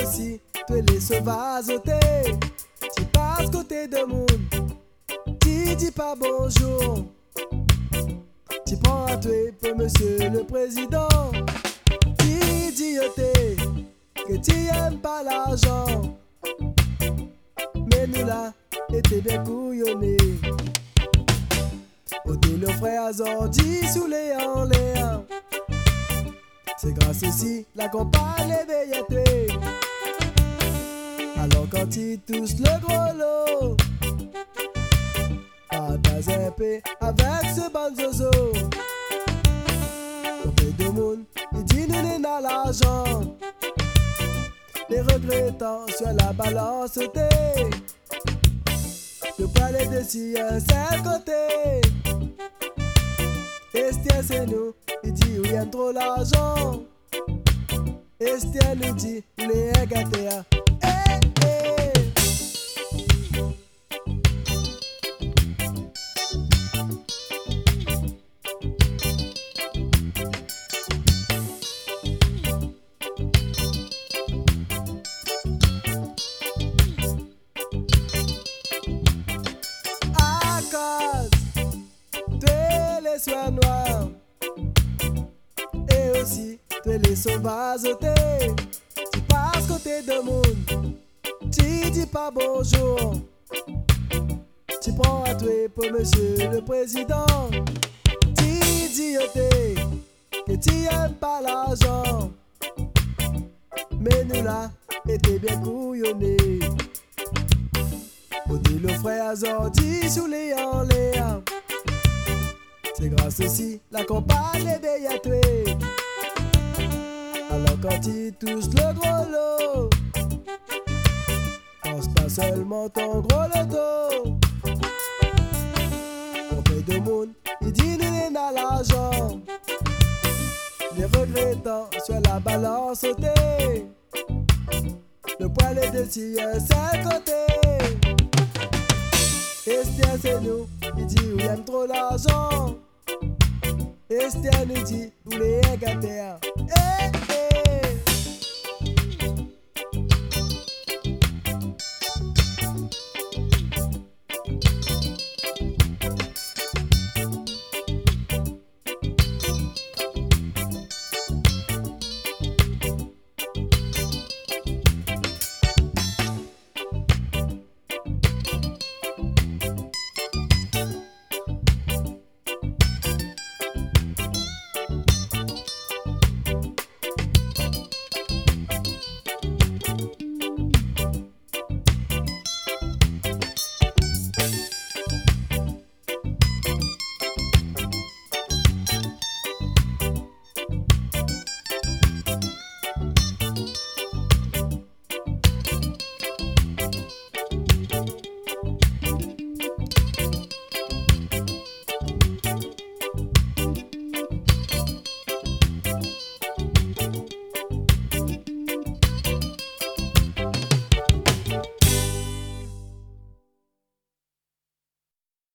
aussi, tu les sauvages tu passes côté de monde, tu dis pas bonjour, tu prends à toi pour monsieur le président, tu dis que tu aimes pas l'argent, mais nous là, était bien couillonnés. Ôtez le frère Zordi sous les en l'air. C'est grâce aussi la campagne éveillée. Alors quand il touche le gros lot, partage un peu avec ce bon zozo. Au fait de monde, il dit nous n'avons l'argent. Les regrettants sur la balance t'es. Le poil est dessus un seul côté. Estien c'est nous, il dit où il aime trop l'argent. Estien nous dit où les gâtés. Sois noir et aussi tu les sauvages tu passes côté de monde, tu dis pas bonjour, tu prends à toi pour monsieur le président, tu dis que tu aimes pas l'argent, mais nous là était bien couillonnés. Ôtez le frère Zordi sous les en l'air. C'est grâce aussi la campagne éveillée. Alors quand il touche le gros lot, pense pas seulement ton gros loto. On fait de monde, il dit nous n'a l'argent. Les regrettants sur la balance sautée. Le poil est dessus un seul côté. Estien c'est nous, il dit où il aime trop l'argent. Estien nous dit où les gâtés.